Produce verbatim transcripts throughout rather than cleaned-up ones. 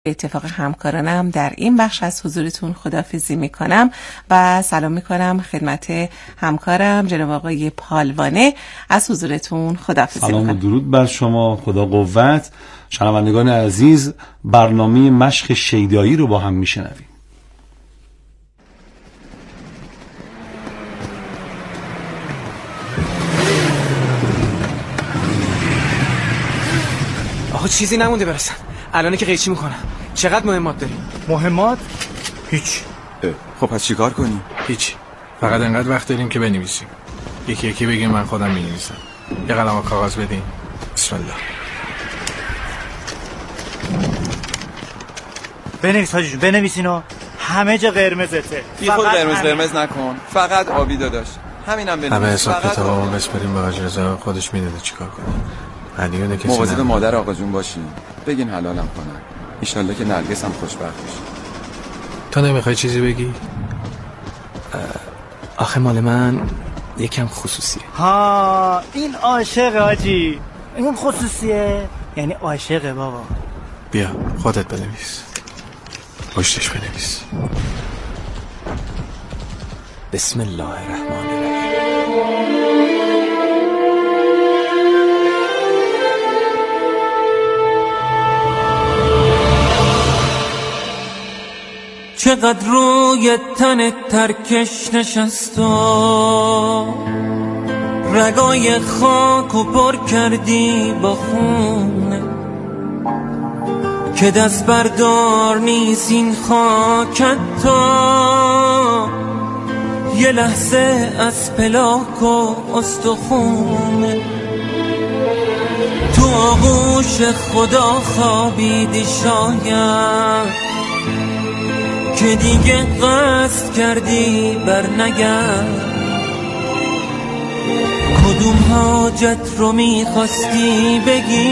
به اتفاق همکارانم در این بخش از حضورتون خداحافظی میکنم و سلام میکنم خدمت همکارم جناب آقای پالوانه. از حضورتون خداحافظی میکنم. سلام و درود بر شما، خدا قوت. شنوندگان عزیز، برنامه مشق شیدایی رو با هم میشنویم. آخه چیزی نمونده برسن. الان که قیچی میکنم. چقدر مهمات داریم؟ مهمات؟ هیچ. خب پس چی کار کنیم؟ هیچ. فقط انقدر وقت داریم که بنویسیم. یکی یکی بگیم من خودم می‌نویسم. یه قلم و کاغذ بدین. بسم الله. بنویس حاجی، بنویسینا. همه جا قرمزته. بی خود قرمز قرمز نکن. فقط آبی داداش. همینم بنویس. همه حساب کتابمون بسپریم به حاج رضا، خودش میدونه چیکار کنه. علیونه کسی مواظب مادر آقا جون باشین. بگین حلالم کنن. ان شاءالله که نرگس هم خوشبخت بشه. تو نمیخوای چیزی بگی؟ آخه مال من یکم خصوصیه. ها این عاشق حاجی. این خصوصیه یعنی عاشقه بابا. بیا خودت بنویس. پشتش بنویس. بسم الله الرحمن الرحیم. چقدر روی تن ترکش نشست و رگای خاک و پر کردی با خونه که دست بردار نیست این خاکت تا یه لحظه از پلاک و استخونه تو آغوش خدا خوابیدی شاید که دیگه قصد کردی بر نگرد کدوم حاجت رو میخواستی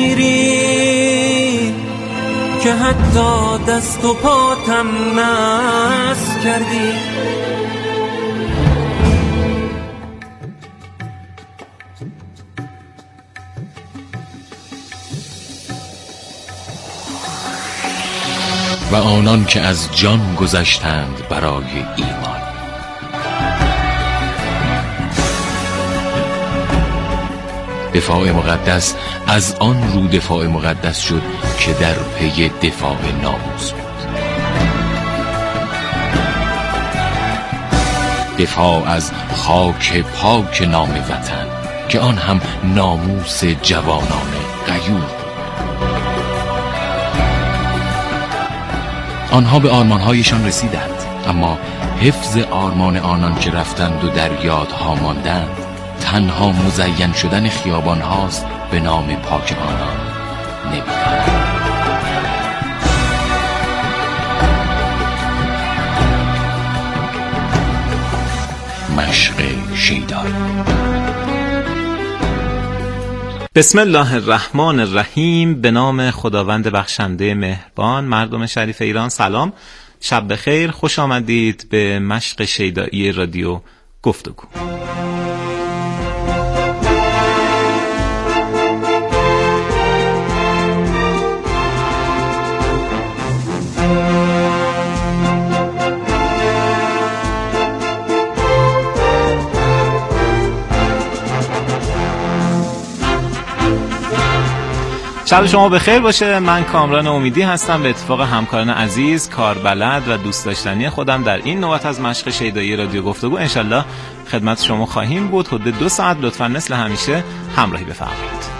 بگیری که حتی دست و پاتم نس کردی و آنان که از جان گذشتند برای ایمان دفاع مقدس از آن رو دفاع مقدس شد که در پی دفاع ناموس بود. دفاع از خاک پاک نام وطن که آن هم ناموس جوانان غیور. آنها به آرمانهایشان رسیدند، اما حفظ آرمان آنان که رفتند و در یادها ماندند تنها مزین شدن خیابان هاست به نام پاک آنان نمی‌دانند. مشق شیدایی. بسم الله الرحمن الرحیم. به نام خداوند بخشنده مهربان. مردم شریف ایران سلام، شب بخیر، خوش آمدید به مشق شیدایی رادیو گفتگو. شب شما بخیر باشه. من کامران امیدی هستم. به اتفاق همکاران عزیز، کاربلد و دوست داشتنی خودم در این نوبت از مشق شیدایی رادیو گفتگو انشالله خدمت شما خواهیم بود. حدود دو ساعت لطفاً مثل همیشه همراهی بفرمایید.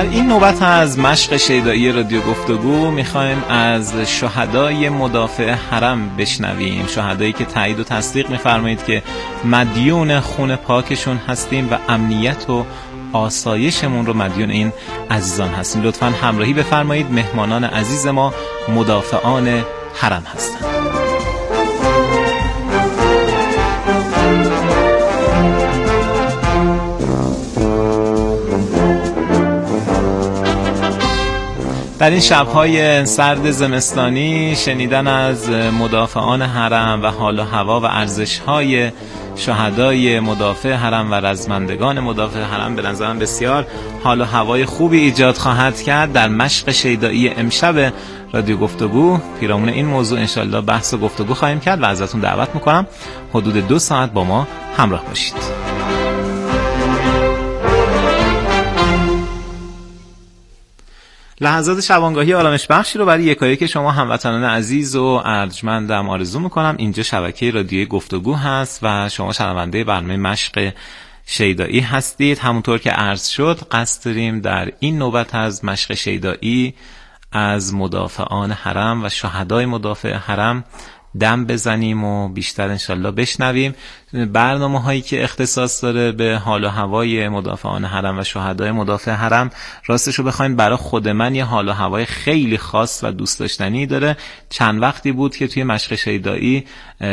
در این نوبت از مشق شیدایی رادیو گفتگو میخوایم از شهدای مدافع حرم بشنویم، شهدایی که تایید و تصدیق میفرمایید که مدیون خون پاکشون هستیم و امنیت و آسایشمون رو مدیون این عزیزان هستیم. لطفاً همراهی بفرمایید. مهمانان عزیز ما مدافعان حرم هستند. در این شب‌های سرد زمستانی شنیدن از مدافعان حرم و حال و هوا و ارزش‌های شهدای مدافع حرم و رزمندگان مدافع حرم به نظرم بسیار حال و هوای خوبی ایجاد خواهد کرد. در مشق شیدایی امشب رادیو گفتگو پیرامون این موضوع انشالله بحث و گفتگو خواهیم کرد و ازتون دعوت میکنم حدود دو ساعت با ما همراه باشید. لحظات شبانگاهی آرامش بخشی رو برای یکایک شما هموطنان عزیز و ارجمندم آرزو میکنم. اینجا شبکه رادیوی گفتگو هست و شما شنونده برنامه مشق شیدایی هستید. همونطور که عرض شد قصد داریم در این نوبت از مشق شیدایی از مدافعان حرم و شهدای مدافع حرم دم بزنیم و بیشتر انشالله بشنویم. برنامه هایی که اختصاص داره به حال و هوای مدافعان حرم و شهدای مدافع حرم راستش رو بخواین برای خود من یه حال و هوای خیلی خاص و دوست داشتنی داره. چند وقتی بود که توی مشق شیدایی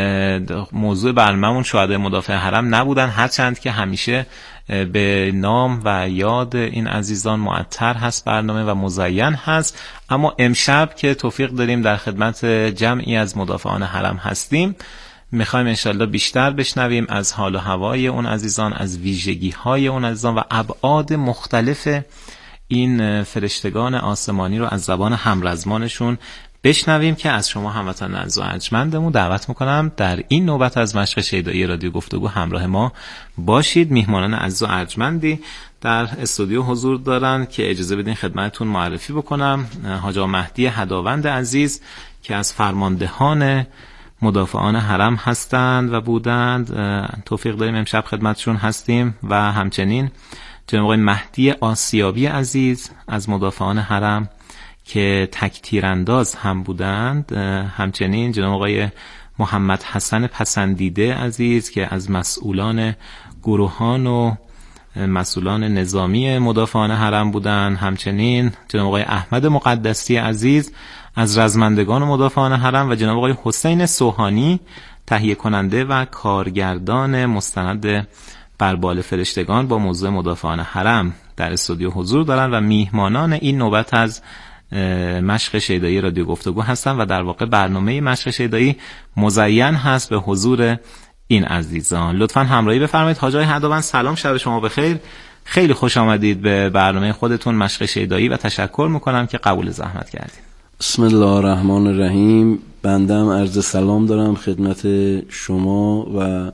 موضوع برنامه‌مون شهدای مدافع حرم نبودن، هرچند که همیشه به نام و یاد این عزیزان معطر هست برنامه و مزین هست، اما امشب که توفیق داریم در خدمت جمعی از مدافعان حرم هستیم میخوایم انشالله بیشتر بشنویم از حال و هوای اون عزیزان، از ویژگی های اون عزیزان و ابعاد مختلف این فرشتگان آسمانی رو از زبان همرزمانشون بشنویم که از شما هموطنان عزیز و ارجمندمون دعوت میکنم در این نوبت از مشق شیدایی رادیو گفتگو همراه ما باشید. میهمانان عزیز و ارجمندی در استودیو حضور دارن که اجازه بدین خدمتتون معرفی بکنم. حاج آقا مهدی هداوند عزیز که از فرماندهان مدافعان حرم هستند و بودند، توفیق داریم امشب خدمتشون هستیم، و همچنین جناب آقای مهدی آسیابی عزیز از مدافعان حرم که تک تیرانداز هم بودند، همچنین جناب آقای محمد حسن پسندیده عزیز که از مسئولان گروهان و مسئولان نظامی مدافعان حرم بودند، همچنین جناب آقای احمد مقدسی عزیز از رزمندگان مدافعان حرم و جناب آقای حسین سوهانی تهیه کننده و کارگردان مستند بر بال فرشتگان با موضوع مدافعان حرم در استودیو حضور دارند و میهمانان این نوبت از مشق شیدایی رادیو گفتگو هستن و در واقع برنامه مشق شیدایی مزین هست به حضور این عزیزان. لطفاً همراهی بفرمایید. حاج آقای هداوند سلام، شب شما بخیر. خیلی خوش آمدید به برنامه خودتون مشق شیدایی و تشکر میکنم که قبول زحمت کردید. بسم الله الرحمن الرحیم. بنده هم عرض سلام دارم خدمت شما و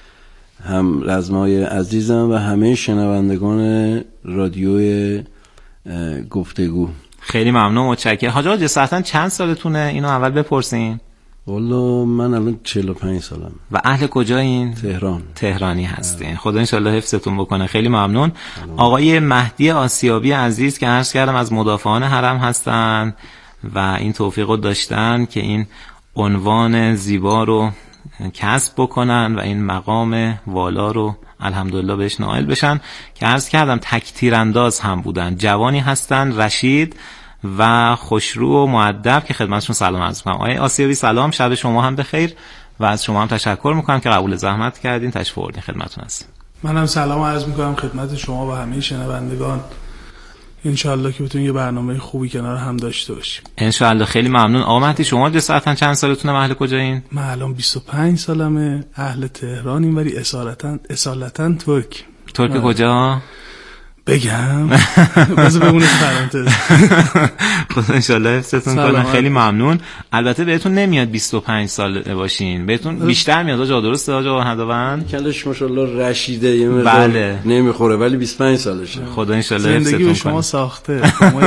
هم رزمای عزیزم و همه شنوندگان رادیوی گفتگو. خیلی ممنون، متشکرم. حاج آقا جسارتاً چند سالتونه اینو اول بپرسین؟ والا من الان چهل و پنج سالم. و اهل کجایین؟ تهران. تهرانی هستین. خدا انشالله حفظتون بکنه. خیلی ممنون. آقای مهدی آسیابی عزیز که عرض کردم از مدافعان حرم هستن و این توفیق رو داشتن که این عنوان زیبا رو کسب بکنن و این مقام والا رو الحمدلله بهش نائل بشن که عرض کردم تک تیرانداز هم بودن. جوانی هستن رشید و خوشرو و مؤدب که خدمتشون سلام عرض می‌کنم. آقای آسیابی سلام، شب شما هم بخیر و از شما هم تشکر میکنم که قبول زحمت کردین تشریف آوردین خدمتتون هستیم. منم سلام عرض میکنم خدمت شما و همه شنوندگان. انشالله که بتونیم یه برنامه خوبی کنار هم داشته باشیم. انشالله. خیلی ممنون. آقا مهدی شما جسارتاً چند سالتونه، اهل کجایین؟ من الان بیست و پنج سالمه، اهل تهرانیم ولی اصالتاً اصالتاً ترک. ترک من... کجا؟ بگم بذار بمونه تو پرانتز. خدا انشالله حفظتون کنه. خیلی ممنون. البته بهتون نمیاد بیست و پنج سال باشین، بهتون بیشتر میاد. آقا درسته آقا هداوند؟ کلش ماشاءالله رشیده یه مقدار بله. نمیخوره ولی بیست و پنج سالشه. خدا انشالله حفظتون کنه. زندگی شما ساخته.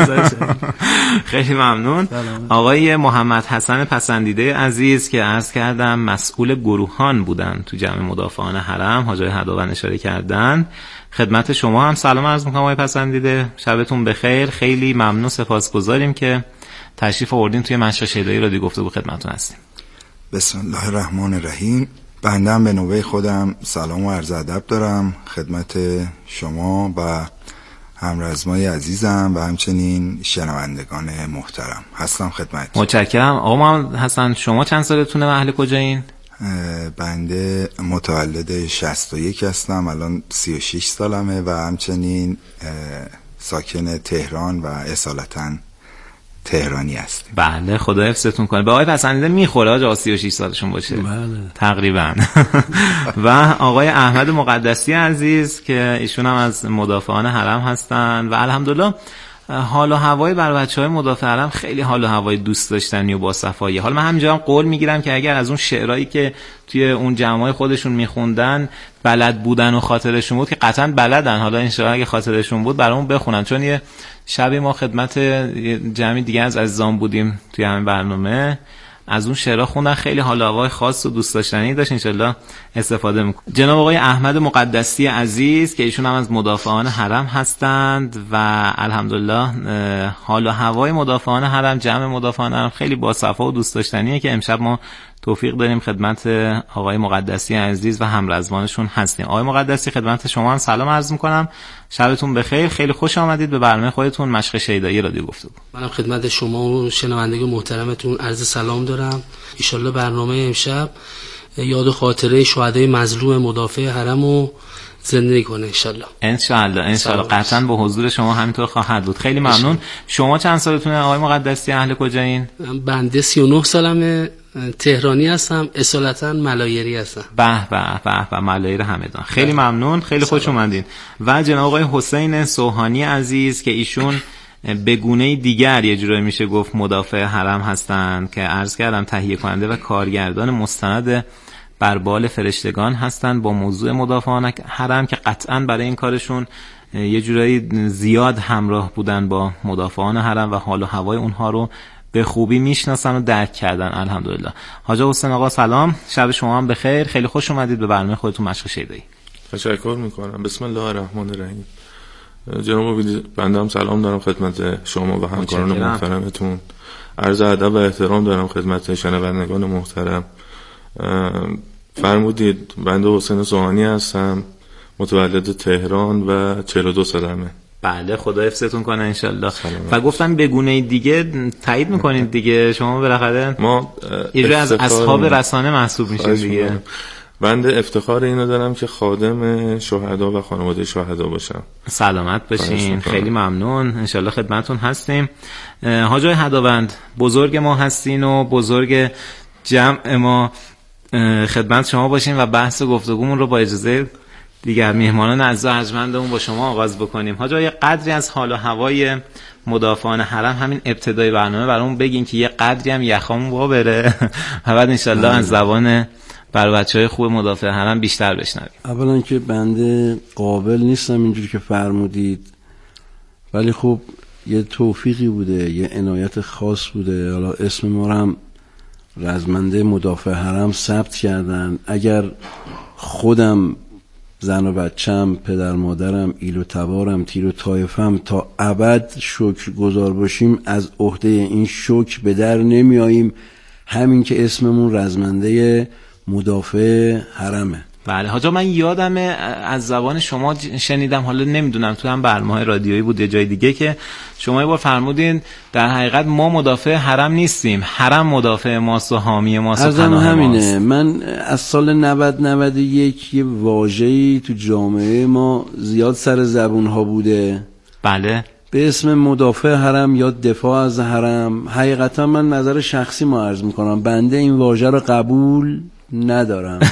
خیلی ممنون. آقای محمد حسن پسندیده عزیز که عرض کردم مسئول گروهان بودن تو جمع مدافعان حرم، حاج آقای هداوند اشاره کردن، خدمت شما هم سلام عرض میکنم آقای پسندیده. شبتون بخیر. خیلی ممنون، سپاسگزاریم که تشریف آوردین توی مشق شیدایی رادیو گفتگو خدمتتون هستیم. بسم الله الرحمن الرحیم. بنده هم به نوبه خودم سلام و عرض ادب دارم خدمت شما و همرزمای عزیزم و همچنین شنوندگان محترم. هستم خدمت. متشکرم. آقا محمد حسن، شما چند سالتونه و اهل کجایین؟ بنده متولد شصت و یک هستم، الان سی و شش سالمه و همچنین ساکن تهران و اصالتاً تهرانی هستیم. بله، خدا حفظتون کنه. به آقای پسندیده میخوره آقا سی و شش سالشون باشه؟ بله تقریبا. و آقای احمد مقدسی عزیز که ایشون هم از مدافعان حرم هستن و الحمدلله حال و هوای بر بچهای مدافع حرم خیلی حال و هوای دوست داشتنی و با صفایی. حالا من همینجا هم قول میگیرم که اگر از اون شعرهایی که توی اون جمعای خودشون میخوندن بلد بودن و خاطرشون بود، که قطعا بلدن، حالا انشاءالله اگه خاطرشون بود برامون بخونن، چون یه شبی ما خدمت جمعی دیگه از عزیزان بودیم توی همین برنامه، از اون شعرها خوندن، خیلی حال و هوای خاص و دوست داشتنی داشت، انشالله استفاده میکنم. جناب آقای احمد مقدسی عزیز که ایشون هم از مدافعان حرم هستند و الحمدلله حال و هوای مدافعان حرم، جمع مدافعان حرم خیلی با صفا و دوست داشتنیه که امشب ما توفیق داریم خدمت آقای مقدسی عزیز و همرزمانشون هستیم. آقای مقدسی خدمت شما هم سلام عرض میکنم، شبتون بخیر، خیلی خوش آمدید به برنامه خودتون مشق شیدایی رادیو گفتگو. منم خدمت شما و شنوندگان محترمتون عرض سلام دارم. ان برنامه امشب یاد و خاطره شهدای مظلوم مدافع حرمو زندگی کنه انشالله. انشالله انشالله قطعا با حضور شما همینطور خواهد بود. خیلی ممنون. شما چند سالتونه آقای مقدسی؟ اهل کجایین؟ بنده سی و نه سالمه، تهرانی هستم، اصالتا ملایری هستم. به به به به ملایر همدان. خیلی ممنون، خیلی خوش اومدین. و جناب آقای حسین سوهانی عزیز که ایشون به گونه دیگر یه جورایی میشه گفت مدافع حرم هستند که عرض کردم تهیه کننده و کارگردان مستند بر بال فرشتگان هستند با موضوع مدافعان حرم که قطعاً برای این کارشون یه جورایی زیاد همراه بودن با مدافعان حرم و حال و هوای اونها رو به خوبی میشناسن و درک کردن. الحمدلله. حاج حسین آقا سلام، شب شما هم بخیر، خیلی خوش اومدید به برنامه خودتون مشق شیدایی. تشکر میکنم. بسم الله الرحمن الرحیم. جناب بنده هم سلام دارم خدمت شما و همکاران محترمتون. عرض ادب و احترام دارم خدمت شنوندگان محترم. فرمودید بنده حسین سوهانی هستم، متولد تهران و چهل و دو سالمه. بله، خدا حفظتون کنه انشالله. و گفتم به گونه دیگه تایید میکنید دیگه، شما بالاخره ما یه از اصحاب رسانه محسوب میشین دیگه. بنده افتخار اینو دارم که خادم شهدا و خانواده شهدا باشم. سلامت باشین، خیلی ممنون، انشالله خدمتون هستیم. حاج آقای هدابند بزرگ ما هستین و بزرگ جمع ما خدمت شما باشیم و بحث گفتگومون رو با اجازه دیگر میهمانان عزیز و ارجمندمون با شما آغاز بکنیم. حاج آقا یه قدری از حال و هوای مدافعان حرم همین ابتدای برنامه برامون بگین که یه قدری هم یخامون وا بره و بعد انشالله از زبان بر بچهای خوب مدافع حرم بیشتر بشنویم. اولا که بنده قابل نیستم اینجوری که فرمودید، ولی خب یه توفیقی بوده، یه عنایت خاص بوده. حالا اسم ما رو هم رزمنده مدافع حرم ثبت کردن. اگر خودم، زن و بچم، پدر مادرم، ایل و تبارم، تیر و طایفم تا ابد شکر گزار باشیم، از عهده این شکر به در نمی آییم. همین که اسممون رزمنده مدافع حرمه. بله حاجا، من یادمه از زبان شما شنیدم، حالا نمیدونم تو هم برنامه رادیویی بود یا جای دیگه، که شما یه بار فرمودین در حقیقت ما مدافع حرم نیستیم، حرم مدافع ماست و حامی ماست و پناه همینه. ماست. من از سال نود نود و یک یه واژه‌ای تو جامعه ما زیاد سر زبون ها بوده، بله، به اسم مدافع حرم یا دفاع از حرم. حقیقتا من نظر شخصی ما عرض میکنم، بنده این واژه رو قبول ندارم.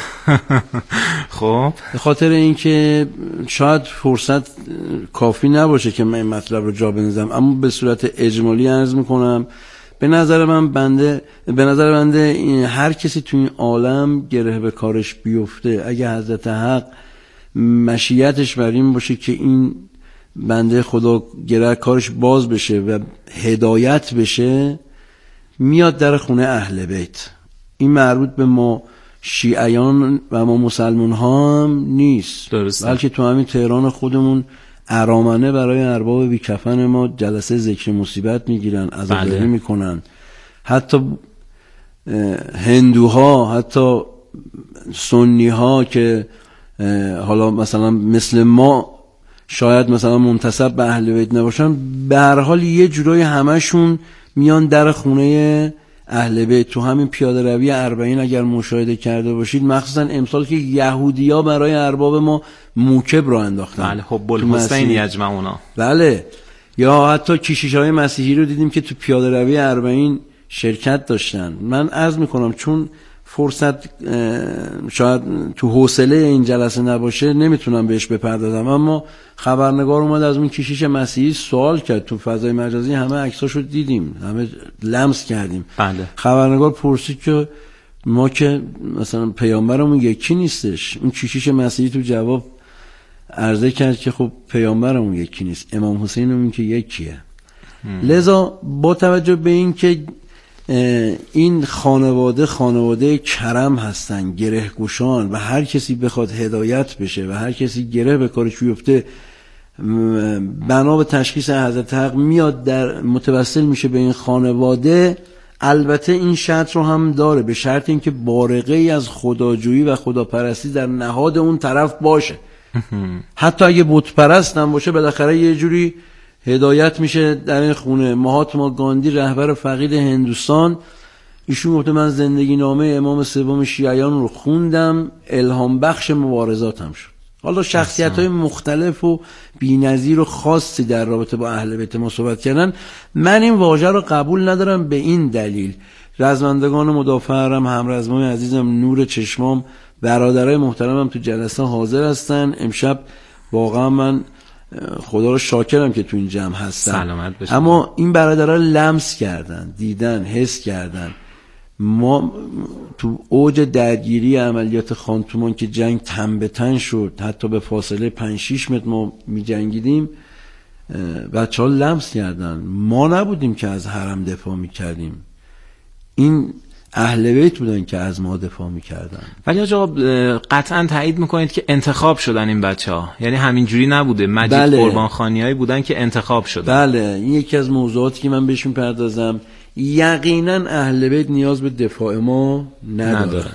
خب به خاطر اینکه شاید فرصت کافی نباشه که من این مطلب رو جا بندازم، اما به صورت اجمالی عرض میکنم به نظر من بنده به نظر بنده هر کسی تو این عالم گره به کارش بیفته، اگه حضرت حق مشیتش بر این باشه که این بنده خدا گره کارش باز بشه و هدایت بشه، میاد در خونه اهل بیت. این مربوط به ما شیعیان و ما مسلمان ها هم نیست، درسته. بلکه تو همین تهران خودمون ارامنه برای ارباب بیکفن ما جلسه ذکر مصیبت میگیرن، عزاداری بله. میکنن. حتی هندوها، حتی سنی ها که حالا مثلا مثل ما شاید مثلا منتسب به اهل بیت نباشن، به هر حال یه جورای همشون میان در خونه اهل بیت. تو همین پیاده روی اربعین اگر مشاهده کرده باشید، مخصوصا امسال که یهودیا برای ارباب ما موکب را انداختن، بله، حب الحسین یجمعونا، بله، یا حتی کشیش‌های مسیحی رو دیدیم که تو پیاده روی اربعین شرکت داشتن. من عرض میکنم چون فرصت شاید تو حوصله این جلسه نباشه نمیتونم بهش بپردازم، اما خبرنگار اومد از اون کشیش مسیحی سوال کرد، تو فضای مجازی همه عکساشو دیدیم، همه لمس کردیم. بله. خبرنگار پرسید که ما که مثلا پیامبرمون یکی نیستش. اون کشیش مسیحی تو جواب عرضه کرد که خب پیامبرمون یکی نیست، امام حسینمون که یکیه. هم. لذا با توجه به این که این خانواده خانواده کرم هستن، گره گشان، و هر کسی بخواد هدایت بشه و هر کسی گره به کارش بیفته بنا به تشخیص حضرت حق میاد در متوسل میشه به این خانواده. البته این شرط رو هم داره، به شرط اینکه بارقه ای از خداجویی و خداپرستی در نهاد اون طرف باشه. حتی اگه بت پرست هم باشه بالاخره یه جوری هدایت میشه در این خونه. مهاتما گاندی رهبر فقید هندوستان، ایشون گفته من زندگی نامه امام سوم شیعیان رو خوندم، الهام بخش مبارزاتم شد. حالا شخصیت‌های مختلف و بی‌نظیر و خاصی در رابطه با اهل بیت ما صحبت کردن. من این واژه رو قبول ندارم به این دلیل. رزمندگان مدافعم، همرزمای عزیزم، نور چشمام، برادرای محترمم تو جلسه حاضر هستن. امشب واقعا من خدا رو شاکرم که تو این جمع هستن. سلامت باشید. اما این برادرها لمس کردن، دیدن، حس کردن. ما تو اوج درگیری عملیات خانتومان که جنگ تن به تن شد، حتی به فاصله پنج شش متر ما می جنگیدیم، بچه ها لمس کردن. ما نبودیم که از حرم دفاع می کردیم، این اهل بیت بودن که از ما دفاع میکردن. ولی آقا قطعا تایید میکنید که انتخاب شدن این بچه ها، یعنی همینجوری نبوده، مجید بله. قربانخانی هایی بودن که انتخاب شدن. بله، این یکی از موضوعاتی که من بهشون پردازم. یقینا اهل بیت نیاز به دفاع ما ندارن, ندارن.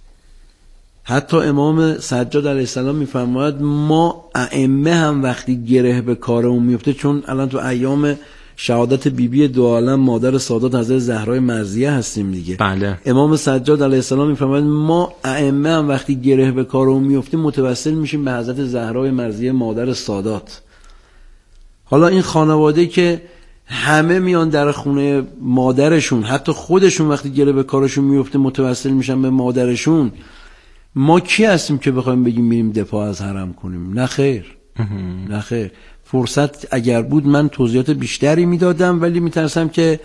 حتی امام سجاد علیه السلام میفرماید ما ائمه هم وقتی گره به کارمون میفته، چون الان تو ایام شهادت بیبی بی دو عالم مادر سادات حضرت زهرای مرضیه هستیم دیگه. بله. امام سجاد علیه السلام میفرماید ما ائمه هم وقتی گره به کارمون میفته متوسل میشیم به حضرت زهرای مرضیه مادر سادات. حالا این خانواده که همه میان در خونه مادرشون، حتی خودشون وقتی گره به کارشون میفته متوسل میشن به مادرشون، ما کی هستیم که بخوایم بگیم میریم دفاع از حرم کنیم؟ نه خیر. نه خیر. فرصت اگر بود من توضیحات بیشتری میدادم، ولی میترسم که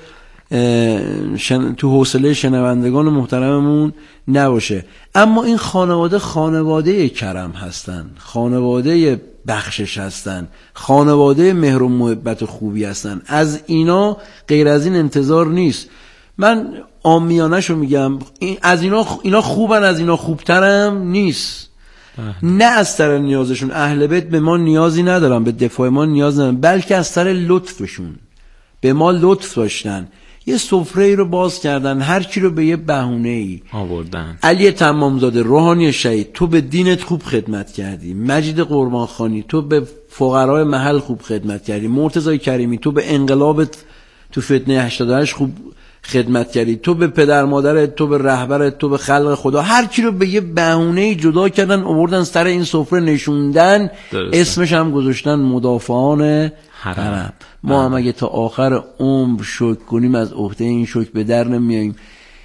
شن... تو حوصله شنوندگان محترممون نباشه. اما این خانواده خانواده کرم هستن، خانواده بخشش هستن، خانواده مهر و محبت خوبی هستن. از اینا غیر از این انتظار نیست. من عامیانه‌شو میگم، از اینا اینا خوبن، از اینا خوبترم نیست. نه از سر نیازشون، اهل بیت به ما نیازی ندارن، به دفاع ما نیاز ندارن، بلکه از سر لطفشون به ما لطف داشتن. یه سفره ای رو باز کردن، هر کی رو به یه بهونه ای آوردن. علی تمامزاده روحانی شهید، تو به دینت خوب خدمت کردی. مجید قربانخانی، تو به فقرای محل خوب خدمت کردی. مرتضی کریمی، تو به انقلابت تو فتنه هشتاد و هشت خوب خدمت کردی. تو به پدر مادرت، تو به رهبرت، تو به خلق خدا، هر کی رو به یه بهونه جدا کردن آوردن سر این سفره نشوندن. درسته. اسمش هم گذاشتن مدافعان حرم. حرم. ما هم اگه تا آخر عمر شکر کنیم از عهده این شکر به در نمیاییم.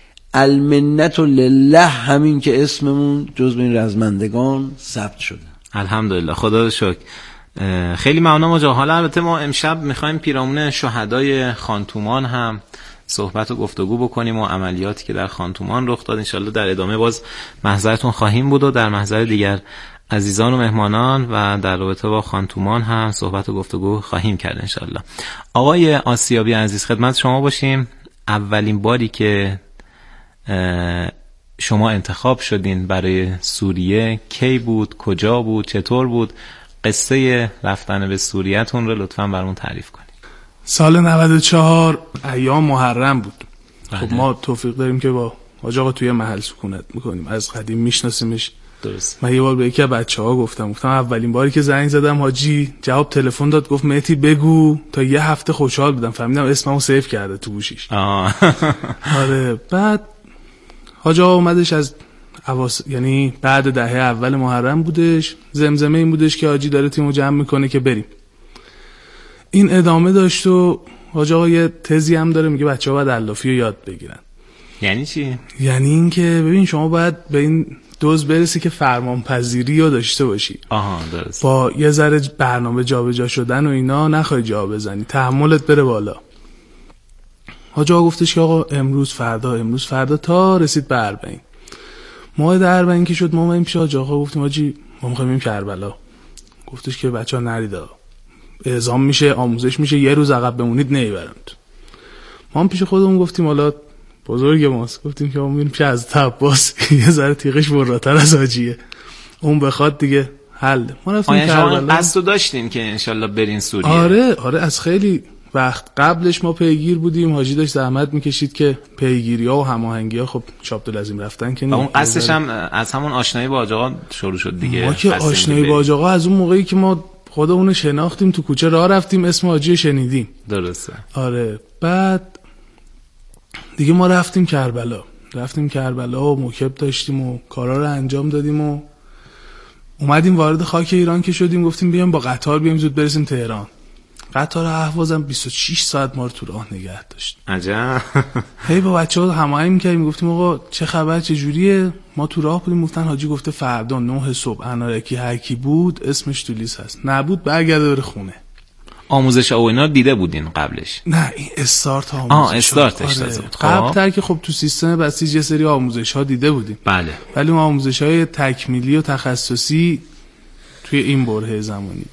المنت لله، همین که اسممون جزو این رزمندگان ثبت شده. الحمدلله، خدا رو شکر. خیلی ممنونم آقا. حالا البته ما امشب میخوایم پیرامون شهدای خانتومان هم صحبت و گفتگو بکنیم و عملیاتی که در خانتومان رخ داد. انشالله در ادامه باز محضرتون خواهیم بود و در محضر دیگر عزیزان و مهمانان و در رابطه با خانتومان هم صحبت و گفتگو خواهیم کرد انشالله. آقای آسیابی عزیز، خدمت شما باشیم. اولین باری که شما انتخاب شدین برای سوریه. کی بود؟ کجا بود؟ چطور بود؟ قصه رفتن به سوریه‌تون رو لطفاً برامون تعریف کنید. سال نود و چهار ایام محرم بود. بله. خب ما توفیق داریم که با حاج آقا توی محل سکونت میکنیم، از قدیم میشناسیمش. درست. من یه بار به یکی از بچه‌ها گفتم گفتم اولین باری که زنگ زدم حاجی جواب تلفن داد، گفت مهدی بگو تا یه هفته خوشحال بودم. فهمیدم اسممو سیو کرده تو گوشیش. آه. آره. بعد حاج آقا اومدش از عواس... یعنی بعد دهه اول محرم بودش، زمزمه این بودش که حاجی داره تیمو جمع میکنه که بریم. این ادامه داشت و حاج آقا یه تزی هم داره، میگه بچه‌ها باید علافی رو یاد بگیرن. یعنی چی؟ یعنی این که ببین شما باید به این دوز برسی که فرمان پذیری رو داشته باشی. آها درست. با یه ذره برنامه جابجا شدن و اینا نخوای جا بزنی، تحملت بره بالا. حاج آقا گفتش که آقا امروز فردا امروز فردا تا رسید به اربعین. ما در اربعین که شد ما اومدیم پیش حاج آقا گفتیم حاجی ما می‌خوایم بریم کربلا. گفتش که بچه‌ها نرید، اعزام میشه، آموزش میشه، یه روز عقب بمونید نمیبرمتون. ما هم پیش خودمون گفتیم حالا بزرگ ماست، گفتیم که ما میریم پیش از عباس یه ذره تیغش براتر از حاجیه، اون بخواد دیگه حل. ما رفتیم کربلا. قصد داشتین که انشالله برین سوریه؟ آره آره از خیلی وقت قبلش ما پیگیر بودیم. حاجی داشت زحمت میکشید که پیگیری‌ها و هماهنگی‌ها خب شاب عبدالعظیم رفتن که اون قصدش هم از همون آشنایی با حاج آقا شروع شد دیگه. ما که آشنایی با حاج آقا از اون موقعی که ما خودمون شناختیم، تو کوچه راه رفتیم اسم حاجی شنیدیم. درسته. آره. بعد دیگه ما رفتیم کربلا رفتیم کربلا و موکب داشتیم و کارا رو انجام دادیم و اومدیم وارد خاک ایران که شدیم. گفتیم بیایم با قطار بیایم زود برسیم تهران. قطار اهوازم بیست و شش ساعت ما رو تو راه نگه داشت. عجب. هی با بچه‌ها هماهنگ می‌کردیم، گفتیم آقا چه خبر چه جوریه؟ ما تو راه بودیم، گفتن حاجی گفته فردا نه صبح انارکی هر کی بود اسمش تو لیست هست، نبود برگرده بره خونه. آموزش او اینا دیده بودین قبلش؟ نه این استارت آموزش. آه استارتش آره. بود. قبل تر که خب تو سیستم بسیج یه سری آموزش ها دیده بودیم. بله. ولی اون آموزش های تکمیلی و تخصصی توی این برهه زمانی بود.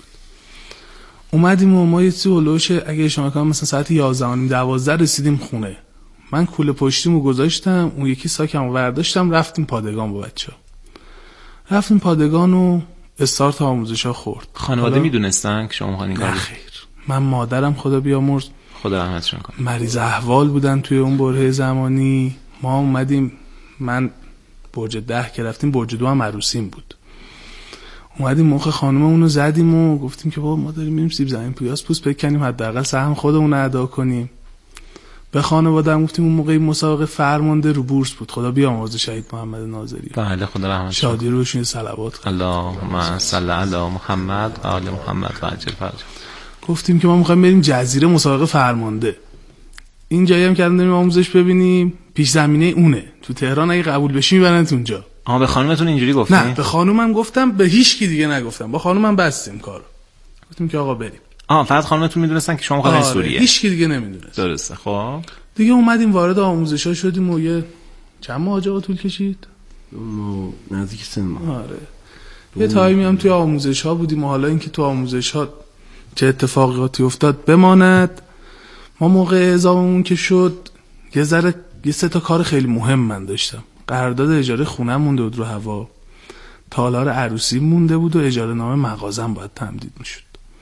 اومدیم و ما یه چیزی هلوش اگه شما کنم مثلا ساعت یازده و نیم دوازده رسیدیم خونه. من کوله پشتیمو گذاشتم، اون یکی ساکمو برداشتم، رفتیم پادگان با بچه‌ها. رفتیم پادگان و استارت آموزش‌ها خورد. خانواده میدونستن که شما می‌خواید این کارو؟ خیر. من مادرم خدا بیامرز خدا رحمتشون کنه مریض احوال بودن توی اون برهه زمانی. ما اومدیم، من برج ده که رفتیم برج دو هم عروسیم بود. اومدیم مخ خانممون رو زدیم و گفتیم که بابا ما داریم میریم سیب زمین پیاز پوست بکنیم، حداقل سهم خودمون رو ادا کنیم. به خانواده‌ام گفتیم اون موقع مسابقه فرمانده رو بورس بود، خدا بیامرزه شهید محمد ناظری. بله خدا رحمتش کنه. شادی روشون صلوات کنه. اللهم صل علی محمد و آل محمد و عجل فرج. گفتیم که ما می‌خوایم بریم جزیره مسابقه فرمانده. این جایی هم که داریم آموزش ببینیم پیش زمینه اونه. تو تهران اگه قبول بشی میبرنت اونجا. آها به خانومتون اینجوری گفتین؟ نه به خانومم گفتم، به هیچ کی دیگه نگفتم. با خانومم بستیم کارو. گفتیم که آقا بریم. آها فقط خانومتون میدونستن که شما می‌خواید آره. سوریه. هیچ کی دیگه نمیدونست. درسته. خب دیگه اومدیم وارد آموزش‌ها شدیم و یه چند ماه آجا طول کشید؟ نزدیک سه ماه. آره. یه تایمی هم توی آموزش‌ها بودیم و حالا اینکه تو آموزش‌ها چه اتفاقاتی افتاد بماند. ما موقع اعزاممون که شد یه ذره یه سه تا کار خیلی مهم من داشتم. قرارداد اجاره خونم مونده بود رو هوا، تالار عروسی مونده بود و اجاره نامه مغازم باید تمدید میشد.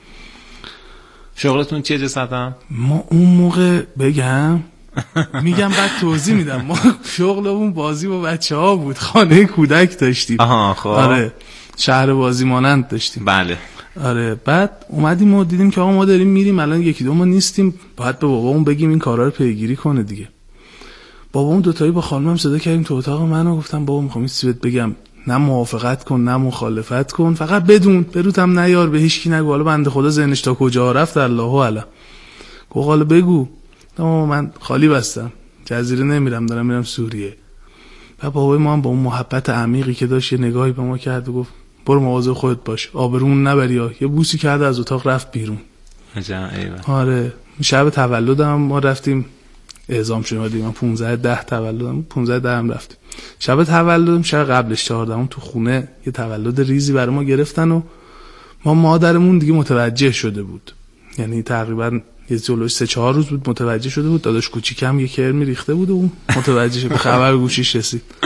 شغلتون چیه جسدم؟ ما اون موقع بگم میگم بعد توضیح میدم. ما شغلمون بازی با بچه ها بود، خانه کودک داشتیم. آها خب. آره شهر بازی مانند داشتیم. بله. آره بعد اومدیم و دیدیم که آقا ما داریم میریم، الان یکی دو ما نیستیم، باید به بابامون بگیم این کارا رو پیگیری کنه دیگه. بابامون دوتایی با خانمم صدا کردیم تو اتاق من و گفتم بابا میخوام چیزی بهت بگم، نه موافقت کن نه مخالفت کن، فقط بدون بروتم نیار، به هیچ کی نگو، حالا بنده خدا ذهنش تا کجا رفت الله اعلم. گفت حالا بگو. نه من خالی بستم، جزیره نمیرم، دارم میرم سوریه. و بابای ما هم با اون محبت عمیقی که داشت یه نگاهی به ما کرد و گفت برو مواظب خودت باش، آبرومون نبری. یه بوسی کرد از اتاق رفت بیرون. عجب ایول. آره شب تولدم ما رفتیم اعزام شدیم، من پانزده ده تولدم، پانزده ده هم رفتیم. شب تولدم شب قبلش چهاردهم تو خونه یه تولد ریزی برای ما گرفتن و ما مادرمون دیگه متوجه شده بود، یعنی تقریبا یه جلوش سه چهار روز بود متوجه شده بود، داداش کوچیکم یه کرمی ریخته بود و اون متوجه شد، خبر گوشیش رسید.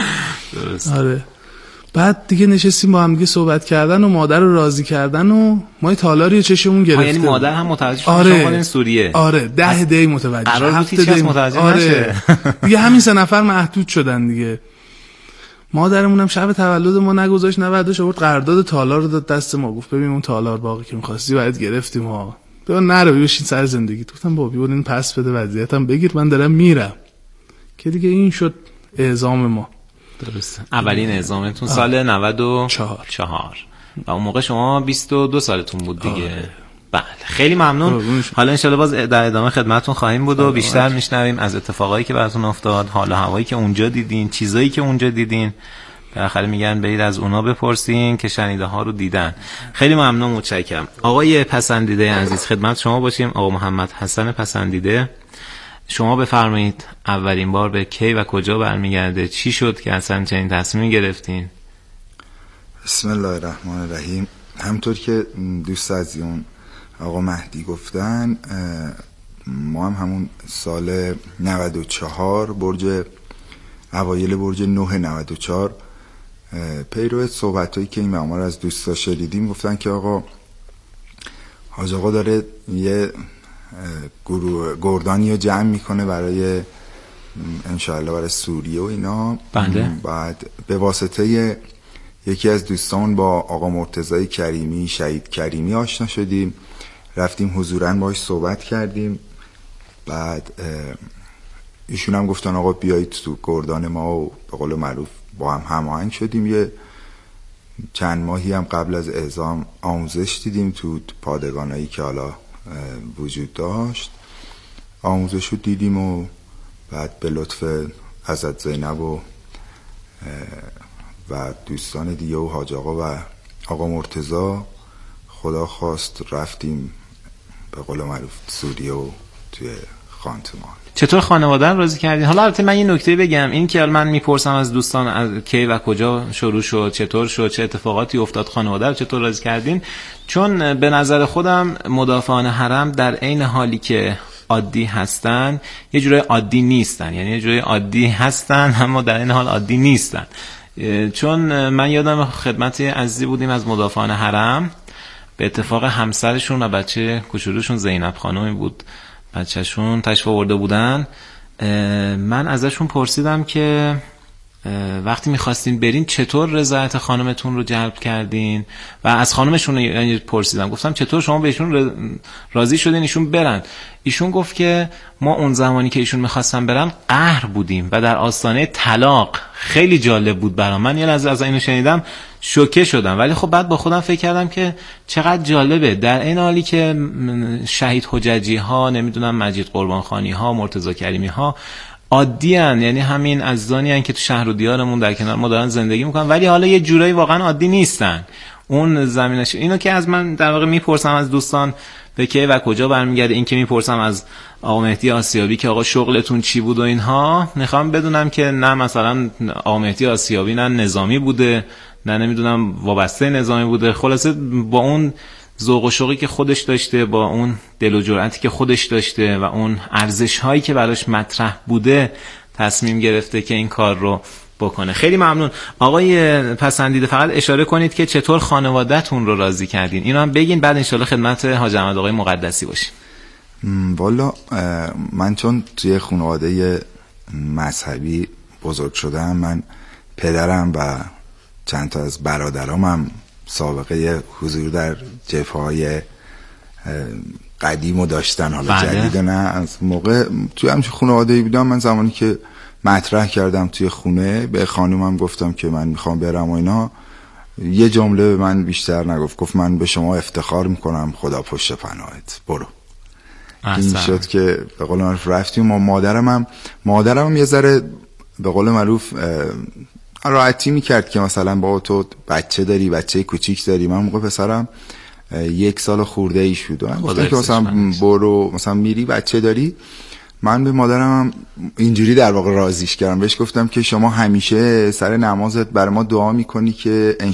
درست. آره. بعد دیگه نشستیم با هم دیگه صحبت کردن و مادر رو راضی کردن و ما تالاری چشمون گرفتیم. یعنی مادر هم متوجه شد آره. شما سوریه. آره ده دی متوجه. قرار بود هیچ کس متوجه آره. نشه. دیگه همین سه نفر محدود شدن دیگه. مادرمون هم شب تولد ما نگذاشت نودش آورد قرارداد تالار رو داد دست ما، گفت ببین اون تالار باقی که می‌خواستی باید گرفتیم ها. بابا نرو بشین سر زندگی. گفتم بابا بیون این پس بده وضعیتم بگیر من دارم میرم. که دیگه این شد اعزام ما. درسته. اولین اعزامتون سال نود و چهار و اون موقع شما بیست و دو سالتون بود دیگه. آه. بله خیلی ممنون. حالا انشالله باز در ادامه خدمتتون خواهیم بود و بیشتر میشنویم از اتفاقایی که براتون افتاد، حال و هوایی که اونجا دیدین، چیزایی که اونجا دیدین. بالاخره میگن برید از اونا بپرسین که شنیده ها رو دیدن. خیلی ممنون، متشکرم. آقای پسندیده عزیز خدمت شما باشیم. آقا محمد حسن پسندیده، شما بفرمایید اولین بار به کی و کجا برمیگرده؟ چی شد که اصلا چنین تصمیمی گرفتین؟ بسم الله الرحمن الرحیم. همطور که دوست عزیزمون آقا مهدی گفتن، ما هم همون سال نود و چهار برج اوایل برج نه نود و چهار پیرو صحبتایی که این معمار از دوستا شنیدیم گفتن که آقا حاج آقا داره یه گروه گردانی رو جمع میکنه برای انشاءالله برای سوریه و اینا. بنده. بعد به واسطه یکی از دوستان با آقا مرتضی کریمی، شهید کریمی آشنا شدیم، رفتیم حضوراً باهاش صحبت کردیم. بعد ایشون هم گفتن آقا بیایید تو گردان ما و به قول معروف با هم هماهنگ شدیم. یه چند ماهی هم قبل از اعزام آموزش دیدیم تو پادگانایی که حالا وجود داشت، آموزش رو دیدیم و بعد به لطف حضرت زینب و و دوستان دیگه و حاج آقا و آقا مرتضی خدا خواست رفتیم به قول معروف سوریه و توی خانتمان. چطور خانواده رو راضی کردین؟ حالا البته من یه نکته بگم، این که من میپرسم از دوستان از کی و کجا شروع شد، چطور شد، چه اتفاقاتی افتاد، خانواده رو چطور راضی کردین؟ چون به نظر خودم مدافعان حرم در عین حالی که عادی هستن یه جورای عادی نیستن، یعنی یه جورای عادی هستن اما در این حال عادی نیستن. چون من یادم خدمت عزیزی بودیم از مدافعان حرم، به اتفاق همسرشون و بچه کوچولوشون زینب خانومی بود، بچهشون تشریف آورده بودن. من ازشون پرسیدم که وقتی میخواستین برین چطور رضایت خانمتون رو جلب کردین و از خانمشون پرسیدم، گفتم چطور شما بهشون راضی شدین ایشون برن؟ ایشون گفت که ما اون زمانی که ایشون میخواستن برن قهر بودیم و در آستانه طلاق. خیلی جالب بود برام، من یه لحظه از اینو شنیدم شوکه شدم، ولی خب بعد با خودم فکر کردم که چقدر جالبه در این حالی که شهید حججی ها، نمیدونم مجید قربانخانی ها، مرتضی کریمی ها عادی هن، یعنی همین عزیزانی هن که تو شهر و دیارمون در کنار ما دارن زندگی میکنن، ولی حالا یه جورایی واقعا عادی نیستن. اون زمینش اینو که از من در واقع میپرسم از دوستان به کی و کجا برمیگرده، این که میپرسم از آقا مهدی آسیابی که آقا شغلتون چی بود و اینها، میخوام بدونم که نه مثلا آقا مهدی آسیابی نه نظامی بوده نه نمیدونم وابسته نظامی بوده، خلاصه با اون ذوق و شوقی که خودش داشته، با اون دل و جرأتی که خودش داشته و اون ارزش هایی که براش مطرح بوده تصمیم گرفته که این کار رو بکنه. خیلی ممنون. آقای پسندیده فقط اشاره کنید که چطور خانواده‌تون رو راضی کردین، اینو هم بگین، بعد انشالله خدمت حاج احمد آقای مقدسی باشیم. والا من چون توی خانواده مذهبی بزرگ شدم، من پدرم و چند تا از برادرام هم سابقه حضور در جبهه‌های قدیمو داشتن، حالا بله. جدید نه. از موقع توی همچین خانواده‌ای بودم، من زمانی که مطرح کردم توی خونه به خانومم گفتم که من میخوام برم و اینا، یه جمله به من بیشتر نگفت، گفت من به شما افتخار میکنم، خدا پشت پناهت، برو. این شد که به قول معروف رفتیم و مادرم هم مادرم هم یه ذره به قول معروف راحتی میکرد که مثلا با تو بچه داری، بچه کوچیک داری. من موقع پسرم یک سال خورده ایش بود، من گفتم که مثلا برو مثلا میری بچه داری. من به مادرم هم اینجوری در واقع راضیش کردم، بهش گفتم که شما همیشه سر نمازت برای ما دعا میکنی که